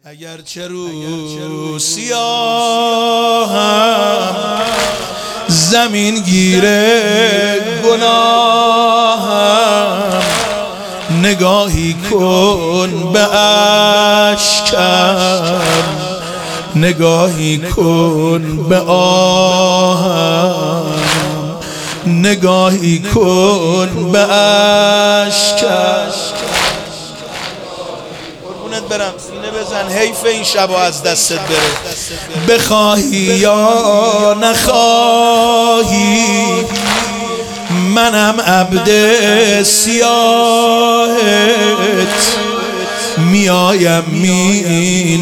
اگر چه رو سیاهم زمین گیره گناهم، نگاهی کن به اشکم، نگاهی کن به آهم، نگاهی کن به اشکم. قربونت برم، سینه بزن، حیف این شبا از دستت بره. بخواهی یا نخواهی منم عبد سیاهت، میایم می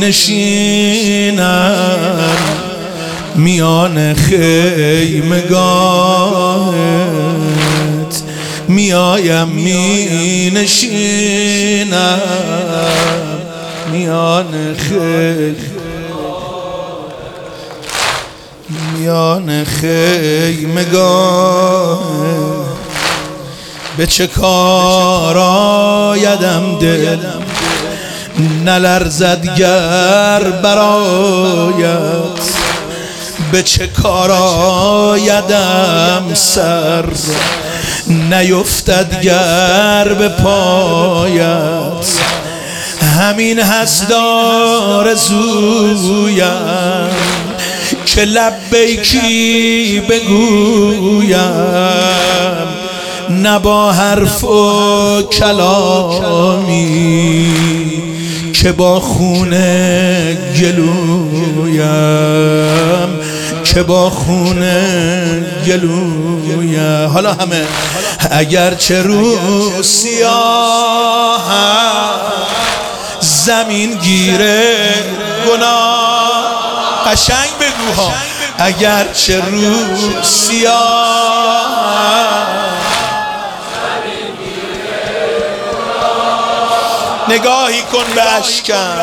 نشینم میان خیمگاهت، میایم می نشینم میان خیمگاهت. به چه کار آیدم دل نلرزد گر برایت، به چه کار آیدم سر نیفتد گر به پایت. همین هست آرزویم که لبیکی بگویم، نه با حرف و کلامی که با خون گلویم، که با خون گلویم. حالا همه اگر چه رو سیاهم زمین گیره گناه، قشنگ بگو ها، اگر چه رو سیاهم نگاهی کن به اشکم،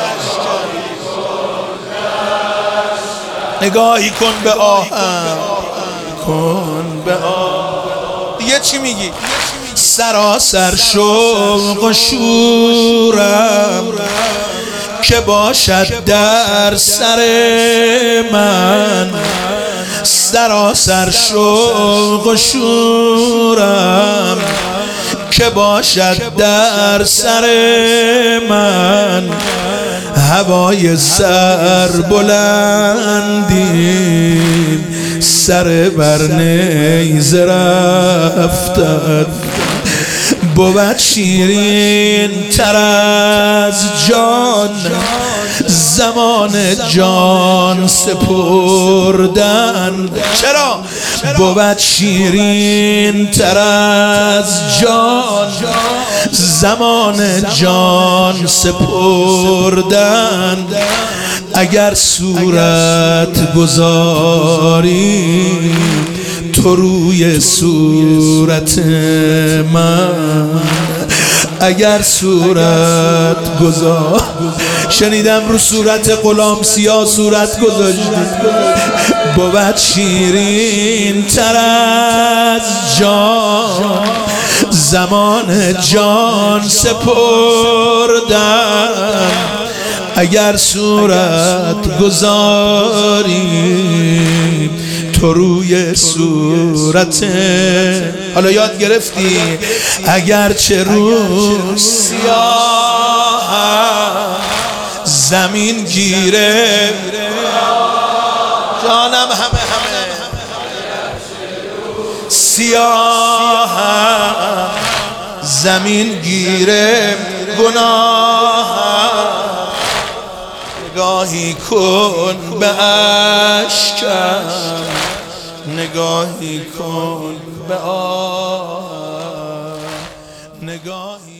نگاهی کن به آهم، کن به آهم. دیگه چی میگی؟ سراسر شوق و شورم که باشد در سر من، سراسر شوق و شورم که باشد در سر من. هوای سر بلندی سر بر نیزه رفتن، بود شیرین تر از جان زمان جان سپردن. چرا؟ بود شیرین تر از جان زمان جان سپردن. اگر صورت گذاری تو روی صورت من، اگر صورت گذار شنیدم رو صورت غلام سیاه صورت گذاشت، بود شیرین تر از جان زمان جان سپردن. اگر صورت گذاری تو روی صورت، حالا یاد گرفتی، اگر چه رو سیاهم زمین گیره جانم، همه سیاهم زمین گیره گناهم. نگاهی کن به اشکم، نگاهی کن به آهم، نگاهی